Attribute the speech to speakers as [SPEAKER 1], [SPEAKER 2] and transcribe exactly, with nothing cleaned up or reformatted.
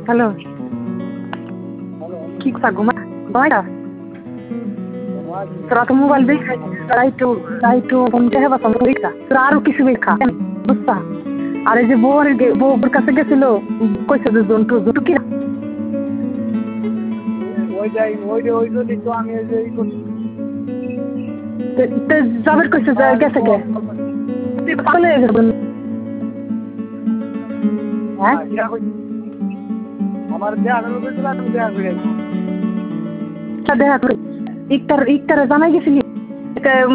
[SPEAKER 1] hello কি কথা ঘুমা ঘুমাইটা তোরা তো মোবাইল দেখে রাইটু রাইটু ঘুমতে হবে তোরা তোরা আরো কিছু খা বুঝতা আর এই যে বউর বউর কাছে গেছিল কইছে যে জন্টু জন্টু কি
[SPEAKER 2] ওই যাই ওই ওই জন্য তো আমি এই যে
[SPEAKER 1] যাবার কইছে যে গেছে কে চলে যাবেন হ্যাঁ
[SPEAKER 2] আমার দেয়া কইছিল আমি দেয়া করে
[SPEAKER 1] দেখা করে ইকটার ইকটারে জানাই গেছিলি